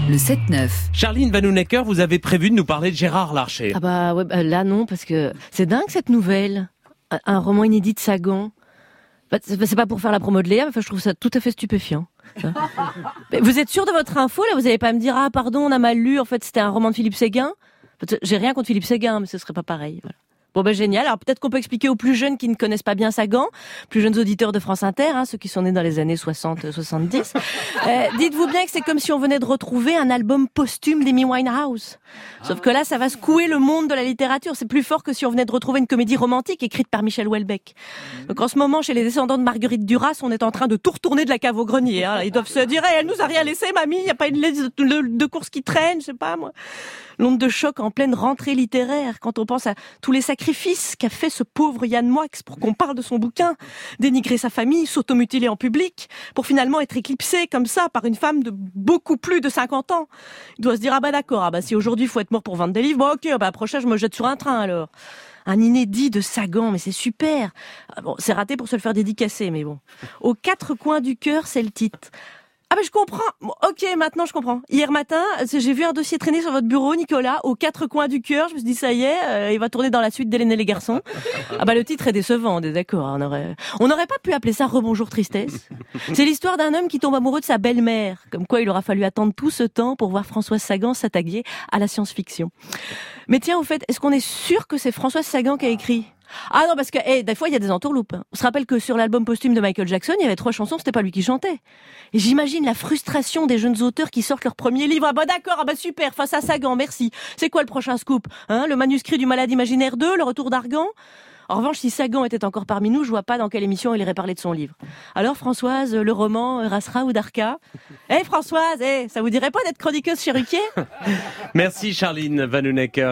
Le 7-9. Charline Vanhoenacker, vous avez prévu de nous parler de Gérard Larcher. Ah bah ouais, là non, parce que c'est dingue cette nouvelle. Un roman inédit de Sagan. C'est pas pour faire la promo de Léa, mais je trouve ça tout à fait stupéfiant. Mais vous êtes sûr de votre info là? Vous allez pas me dire ah pardon, on a mal lu, en fait c'était un roman de Philippe Séguin? J'ai rien contre Philippe Séguin, mais ce serait pas pareil. Voilà. Bon ben génial, alors peut-être qu'on peut expliquer aux plus jeunes qui ne connaissent pas bien Sagan, plus jeunes auditeurs de France Inter, ceux qui sont nés dans les années 60-70. Dites-vous bien que c'est comme si on venait de retrouver un album posthume d'Amy Winehouse. Sauf que là, ça va secouer le monde de la littérature. C'est plus fort que si on venait de retrouver une comédie romantique écrite par Michel Houellebecq. Donc en ce moment, chez les descendants de Marguerite Duras, on est en train de tout retourner de la cave au grenier. Ils doivent se dire, elle nous a rien laissé, mamie, il n'y a pas une liste de courses qui traîne, je sais pas moi. L'onde de choc en pleine rentrée littéraire, quand on pense à tous les sacrifices qu'a fait ce pauvre Yann Moix pour qu'on parle de son bouquin, dénigrer sa famille, s'automutiler en public, pour finalement être éclipsé comme ça par une femme de beaucoup plus de 50 ans. Il doit se dire, ah bah d'accord, si aujourd'hui il faut être mort pour vendre des livres, bon ok, prochain je me jette sur un train alors. Un inédit de Sagan, mais c'est super. Bon, c'est raté pour se le faire dédicacer, mais bon. Aux quatre coins du cœur, c'est le titre. Ah ben je comprends. Bon, ok, maintenant je comprends. Hier matin, j'ai vu un dossier traîner sur votre bureau, Nicolas, aux quatre coins du cœur. Je me suis dit ça y est, il va tourner dans la suite d'Hélène et les garçons. Ah bah le titre est décevant, on est d'accord. On n'aurait pas pu appeler ça Rebonjour tristesse. C'est l'histoire d'un homme qui tombe amoureux de sa belle-mère. Comme quoi il aura fallu attendre tout ce temps pour voir Françoise Sagan s'attaquer à la science-fiction. Mais tiens, au fait, est-ce qu'on est sûr que c'est Françoise Sagan qui a écrit? Ah non, parce que des fois il y a des entourloupes. On se rappelle que sur l'album posthume de Michael Jackson, il y avait 3 chansons, c'était pas lui qui chantait. Et j'imagine la frustration des jeunes auteurs qui sortent leur premier livre. Ah bah d'accord, ah bah super, face à Sagan, merci. C'est quoi le prochain scoop? Le manuscrit du Malade imaginaire 2, le retour d'Argan? En revanche, si Sagan était encore parmi nous, je vois pas dans quelle émission il irait parler de son livre. Alors Françoise, le roman Rasra ou Darka? Françoise, ça vous dirait pas d'être chroniqueuse chez Ruquier? Merci Charline Vanhoenacker.